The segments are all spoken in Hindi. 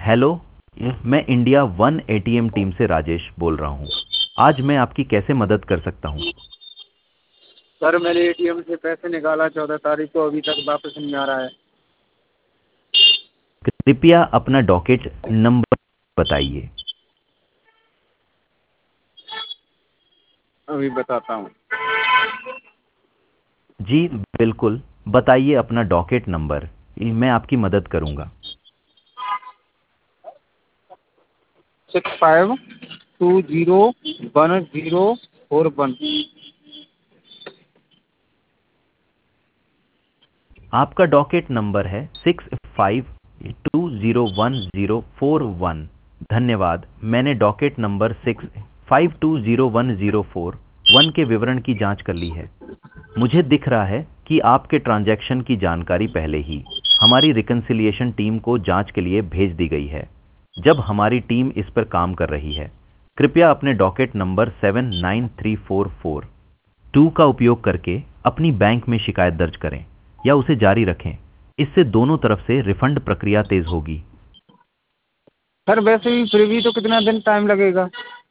हेलो, मैं इंडिया वन एटीएम टीम से राजेश बोल रहा हूँ। आज मैं आपकी कैसे मदद कर सकता हूँ? सर मैंने एटीएम से पैसे निकाला 14 तारीख को, अभी तक वापस नहीं आ रहा है। कृपया अपना डॉकेट नंबर बताइए। अभी बताता हूँ। जी बिल्कुल, बताइए अपना डॉकेट नंबर। मैं आपकी मदद करूँगा। 65201041। आपका डॉकेट नंबर है 65201041। धन्यवाद। मैंने डॉकेट नंबर 65201041 के विवरण की जांच कर ली है। मुझे दिख रहा है कि आपके ट्रांजैक्शन की जानकारी पहले ही हमारी रिकन्सिलिएशन टीम को जांच के लिए भेज दी गई है। जब हमारी टीम इस पर काम कर रही है, कृपया अपने डॉकेट नंबर 79344 का उपयोग करके अपनी बैंक में शिकायत दर्ज करें या उसे जारी रखें। इससे दोनों तरफ से रिफंड प्रक्रिया तेज होगी। सर वैसे ही फिर भी तो कितना दिन टाइम लगेगा?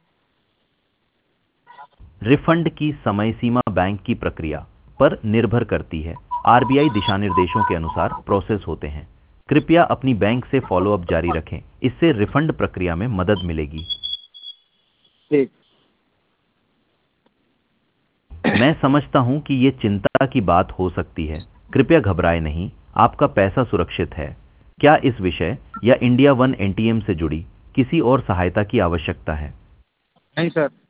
रिफंड की समय सीमा बैंक की प्रक्रिया पर निर्भर करती है। आरबीआई दिशा निर्देशों के अनुसार प्रोसेस होते हैं। कृपया अपनी बैंक से फॉलोअप जारी रखें, इससे रिफंड प्रक्रिया में मदद मिलेगी। ठीक। मैं समझता हूं कि ये चिंता की बात हो सकती है। कृपया घबराएं नहीं, आपका पैसा सुरक्षित है। क्या इस विषय या इंडिया वन एटीएम से जुड़ी किसी और सहायता की आवश्यकता है? नहीं सर।